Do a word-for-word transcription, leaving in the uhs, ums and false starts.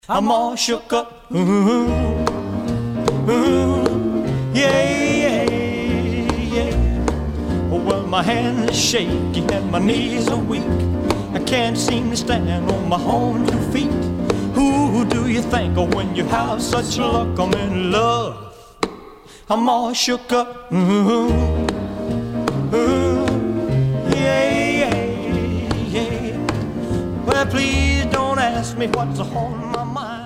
I'm all shook up. Ooh, ooh, yeah, yeah, yeah. Well, my hands are shaky and my knees are weak. I can't seem to stand on my own two feet. Who do you think of when you have such luck? I'm in love. I'm all shook up. Ooh, ooh, yeah, yeah, yeah. Well, please don't ask me what's on my mind.